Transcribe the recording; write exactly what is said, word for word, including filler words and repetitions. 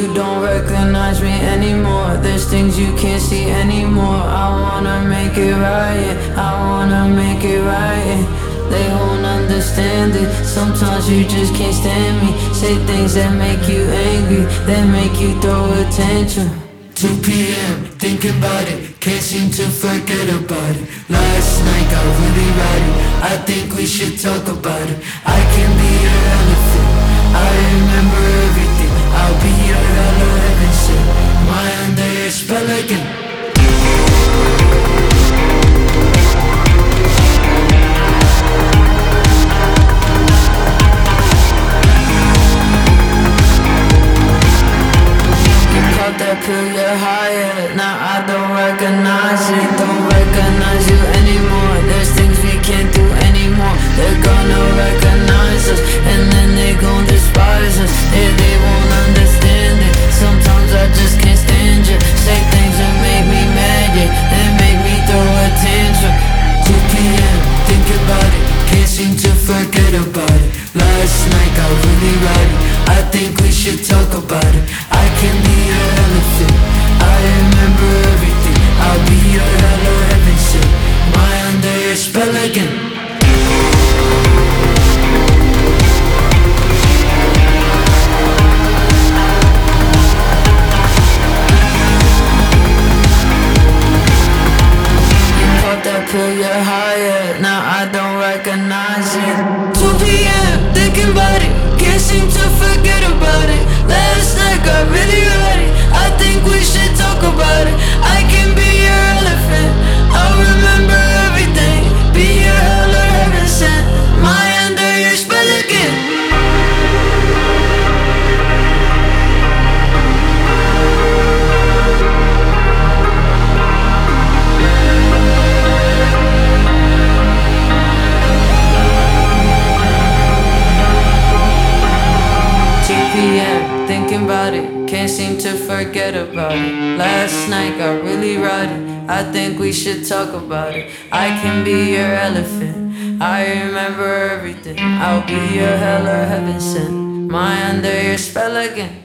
you don't recognize me anymore. There's things you can't see anymore. I wanna make it right, yeah. I wanna make it right, yeah. They won't understand it. Sometimes you just can't stand me. Say things that make you angry, that make you throw a tantrum. two p.m. thinking about it, can't seem to forget about it. Last night got really rowdy, I think we should talk about it. I can be your elephant, I remember everything. I'll be your hello heaven sent, my under your spell again. That pill, you're higher. Now I don't recognize it. Don't recognize you anymore. There's things we can't do anymore. They're gonna recognize us, and then they gon' despise us. Yeah, they won't understand it. Sometimes I just can't stand you. Say things that make me mad, yeah, that make me throw a tantrum. two p.m. think about it, can't seem to forget about it. Last night got really rowdy, I think we should talk about it. I can be your elephant, I remember everything. I'll be your hello heaven sent, my under your spell again. You pop that pill, you're higher. Now I don't recognize it. two p.m. thinking about it, can't seem to forget about it. Last night got really rowdy, I think we should talk about it. I can be your elephant, I'll remember everything. Be your hello heaven sent, my under your spell again. two p.m. thinking about it, can't seem to forget about it. Last night got really rowdy, I think we should talk about it. I can be your elephant, I remember everything. I'll be your hello heaven sent, my under your spell again.